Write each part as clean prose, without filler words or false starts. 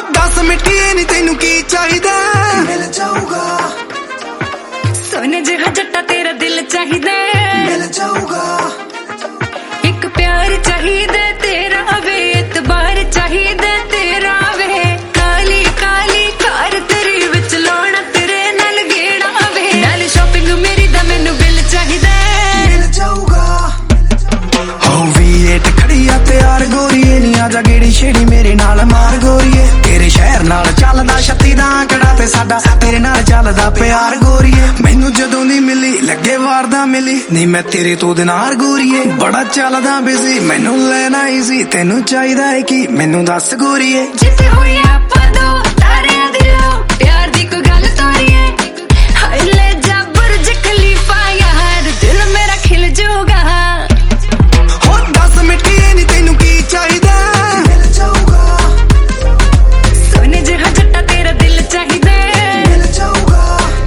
दस मिट्टिए नी तेनू की चाहिदा मिल जाऊगा सोने जिहा जट्टा तेरा दिल चाहिदा मिल जाऊगा एक प्यार चाहिदा तेरा वे इतबार चाहिदा तेरा वे काली काली कार तेरी विच लाउणा तेरे नाल गेड़ा वे नाल शॉपिंग मेरी दा मैनू बिल चाहिदा मिल जाऊगा हो V8 खड़ी आ तैयार गोरीए नी आजा गेड़ी छेड़ी मेरे नाल मार गोरीए तेरे शहर नाल चलदा छत्ती दा आंकड़ा ते साडा तेरे नाल चलदा प्यार गोरीए मैनू जदों दी मिली लगे वार दा मिली नी मैं तेरे तो दिनार गोरीए बड़ा चलदा बिजी मैनू लेना ईजी तेनू चाहिदा है कि मैनू दस गोरीए जिथे होई आपां दो तारियां दी लो प्यार दी कोई गल तोरीए हाय ले जा बुर्ज खलीफा यार दिल मेरा खिल जाऊगा हो दस मिट्टिए नी तेनू की चाहिदा मिल जाऊगा सोने जिहा जट्टा तेरा दिल चाहिदा मिल जाऊगा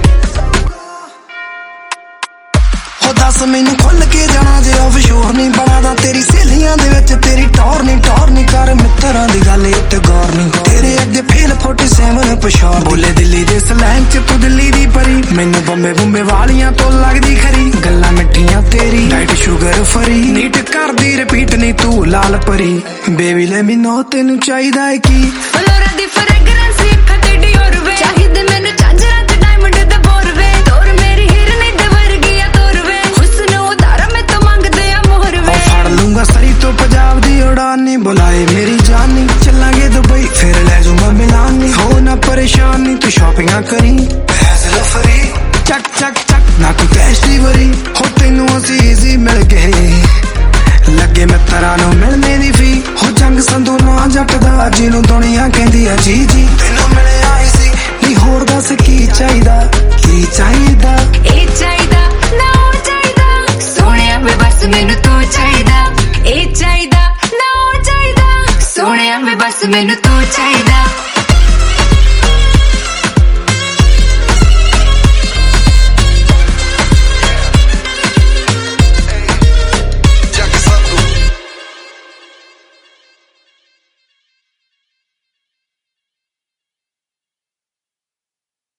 हो दस मैनू खुल के जाना जे ऑफशोर नहीं बनादा तेरी सहेलियां दे विच तेरी टौर नहीं कर मित्तरां दी गल इत्ते गौर नहीं तेरे अगे फेल 47 पछाड़ बोले दिल्ली दे स्लैंग च तू दिल्ली दी परी मैनू बंबे वालियां तो लगदी खरी गल्लां मिठियां तेरी डाइट शुगर फरी नीट करदी रिपीट नहीं तू लाल परी बेबी ले मी नो तेनू चाहिदा है कि फ्लोरा दी फ्रेगरेंस एक ते डियोर वे चाहिदे मैनू झांजरा ते डायमंड दे बोर वे तोर मेरी हिरनी दे वर्गी आ तोर वे हुस्न उधारा मैं तो मंगदे आ मोहर वे फड़ लूंगा सरी तो पंजाब दी उड़ान नहीं बुलाए मेरी जान नहीं चलांगे दुबई फिर ले जाऊंगा मिलान नहीं हो ना परेशान नहीं तू शॉपिंग करी फैसला फ्री चक चक चक ना तू कैश दी वरी हो तेनू असी इजी मिल गए लगे मैं तरह नु मिलने दी फी हो जंग संधू ना जट दा जिन्नू दुनिया कहंदी आ जी जी तेनू मिले आई सी नहीं होर दस की चाहिदा ए चाहिदा ना ओ चाहिदा सोहणिया वे बस मैनू तू चाहिदा ए चाहिदा ना ओ चाहिदा सोहणिया वे बस मैनू तू चाहिदा